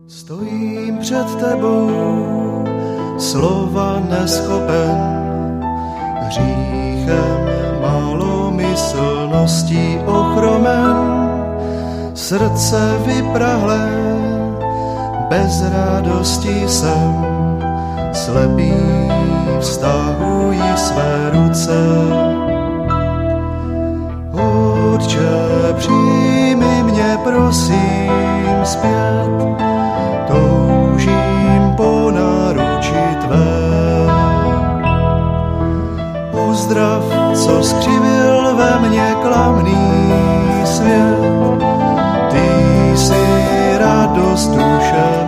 Stojím před tebou, slova neschopen, hříchem malomyslností ochromen, srdce vyprahlé, bez radosti jsem, slepý vztahují své ruce. Otče, přijmi mě prosím zpět, toužím po náruči tvé. Uzdrav, co skřivil ve mně klamný svět, ty jsi radost duše